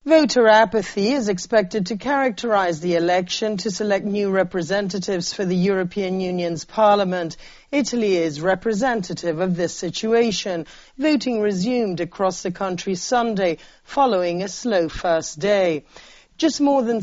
Voter apathy is expected to characterize the election to select new representatives for the European Union's Parliament. Italy is representative of this situation. Voting resumed across the country Sunday, following a slow first day. Just more than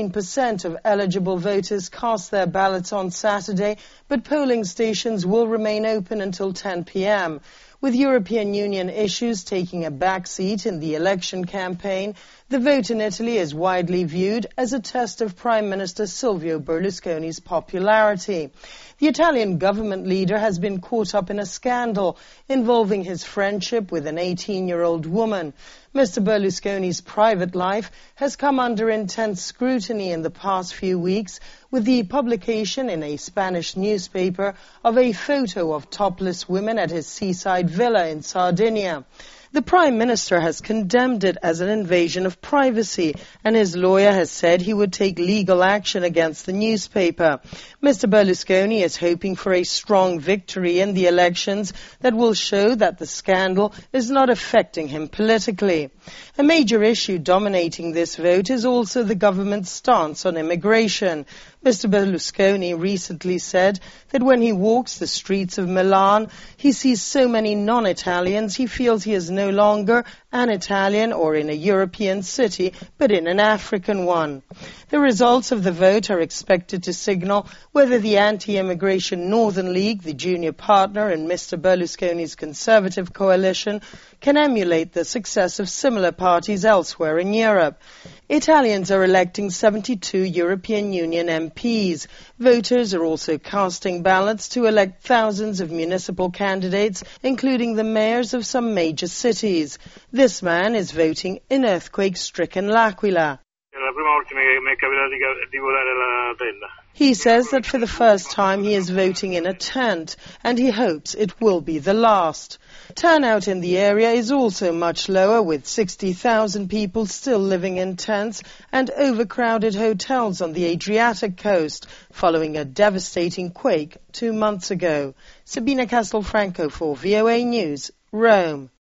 17% of eligible voters cast their ballots on Saturday, but polling stations will remain open until 10 p.m. With European Union issues taking a backseat in the election campaign, the vote in Italy is widely viewed as a test of Prime Minister Silvio Berlusconi's popularity. The Italian government leader has been caught up in a scandal involving his friendship with an 18-year-old woman. Mr. Berlusconi's private life has come under intense scrutiny in the past few weeks, with the publication in a Spanish newspaper of a photo of topless women at his seaside villa in Sardinia. The Prime Minister has condemned it as an invasion of privacy, and his lawyer has said he would take legal action against the newspaper. Mr. Berlusconi is hoping for a strong victory in the elections that will show that the scandal is not affecting him politically. A major issue dominating this vote is also the government's stance on immigration. Mr. Berlusconi recently said that when he walks the streets of Milan, he sees so many non-Italians he feels he is no longer an Italian or in a European city, but in an African one. The results of the vote are expected to signal whether the anti-immigration Northern League, the junior partner in Mr. Berlusconi's Conservative coalition, can emulate the success of similar parties elsewhere in Europe. Italians are electing 72 European Union MPs. Voters are also casting ballots to elect thousands of municipal candidates, including the mayors of some major cities. This man is voting in earthquake-stricken L'Aquila. He says that for the first time he is voting in a tent, and he hopes it will be the last. Turnout in the area is also much lower, with 60,000 people still living in tents and overcrowded hotels on the Adriatic coast, following a devastating quake 2 months ago. Sabina Castelfranco for VOA News, Rome.